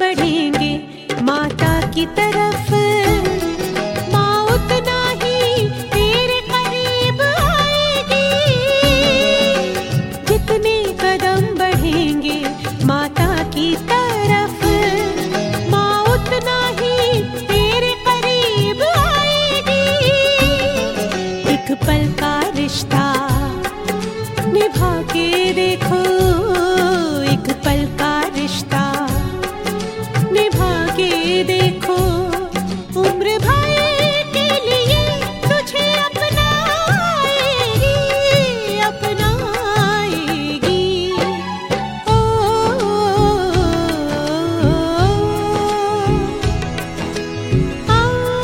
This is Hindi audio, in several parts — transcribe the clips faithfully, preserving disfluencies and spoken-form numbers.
बढ़ेंगे माता की तरफ, माँ उतना ही तेरे करीब आएगी। जितने कदम बढ़ेंगे माता की तरफ, माँ उतना ही तेरे करीब आएगी। एक पल का रिश्ता निभा के देखो, एक पल का रिश्ता निभा के देखो। उम्र भर के लिए तुझे अपनाएगी, अपनाएगी। ओ, आ,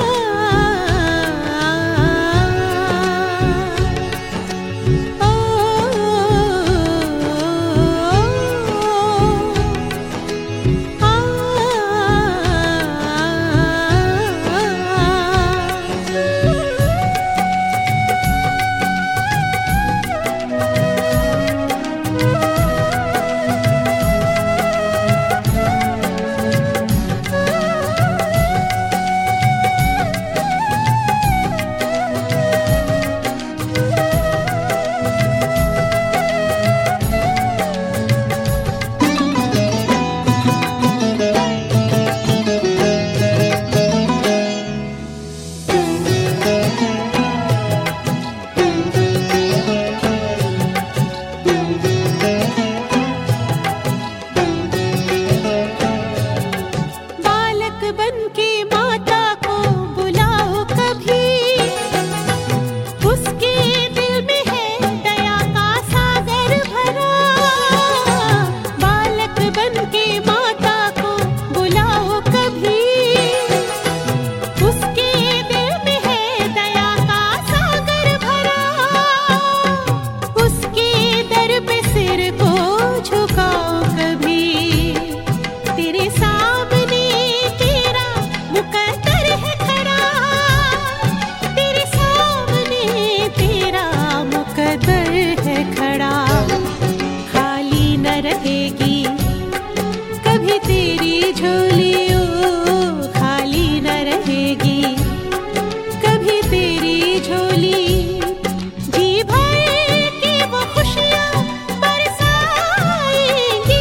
रहेगी कभी तेरी झोली, ओ खाली न रहेगी कभी तेरी झोली। जी भर की वो खुशियाँ बरसाएंगी,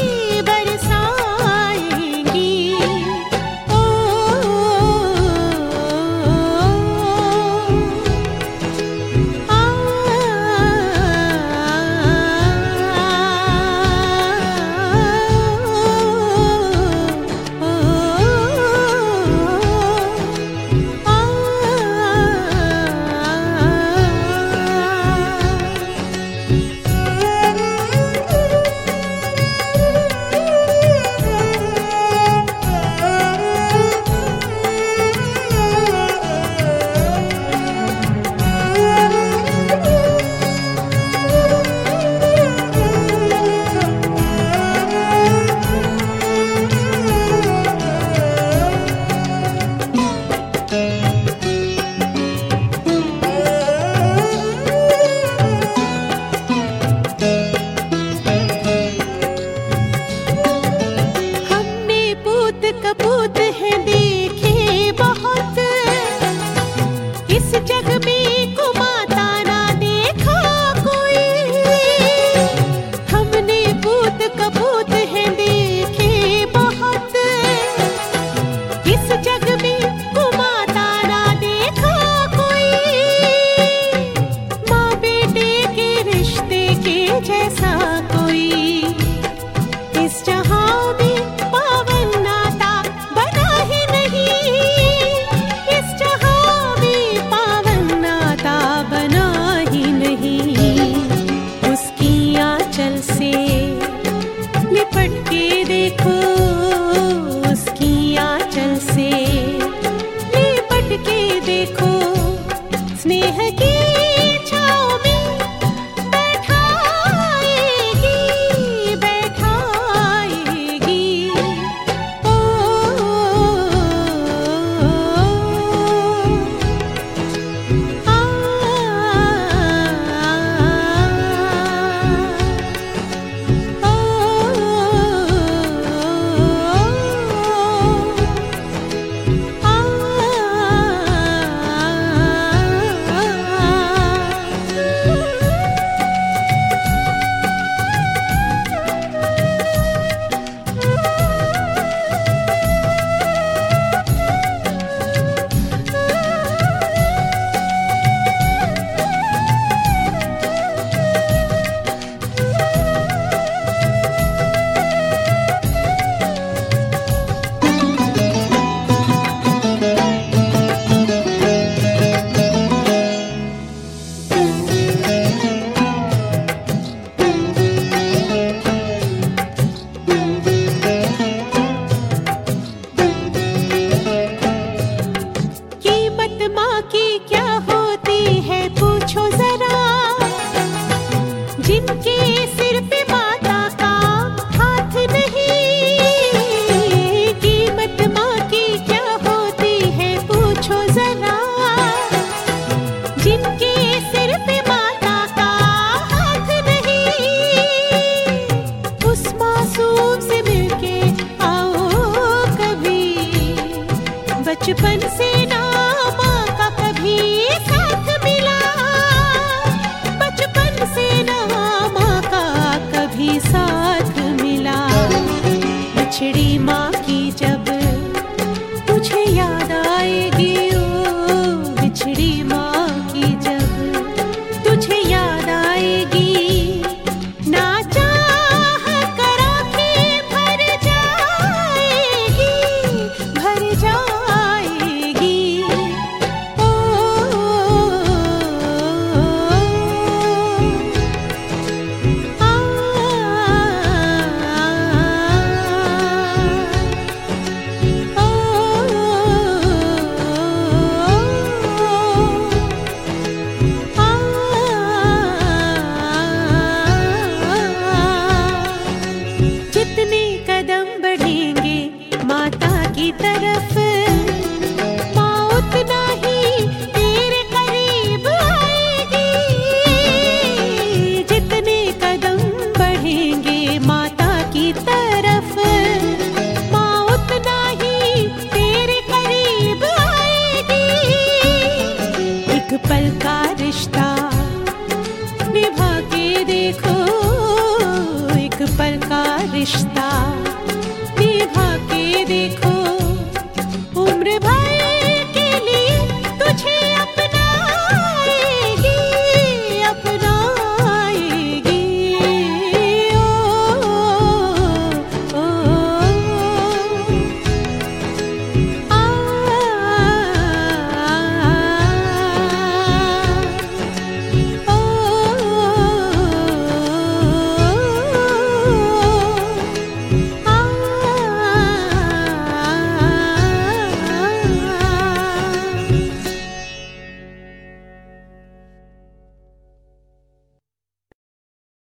बरसाएंगी। ओ, आ, ओ, बचपन से ना माँ का कभी साथ मिला, बचपन से ना माँ का कभी साथ मिला। बिछड़ी माँ की जब तुझे याद आएगी, ओ बिछड़ी माँ की जब तुझे याद आएगी, ना चाह कर आँखें भर जाएगी, भर जाएगी। ओ, आ, जितने कदम बढ़ेंगे माता की तरफ, माँ उतना ही तेरे करीब आएगी। जितने कदम बढ़ेंगे माता की तरफ, माँ उतना ही तेरे करीब आएगी। एक पल का रिश्ता निभा के देखो, एक पल का रिश्ता निभा के देखो।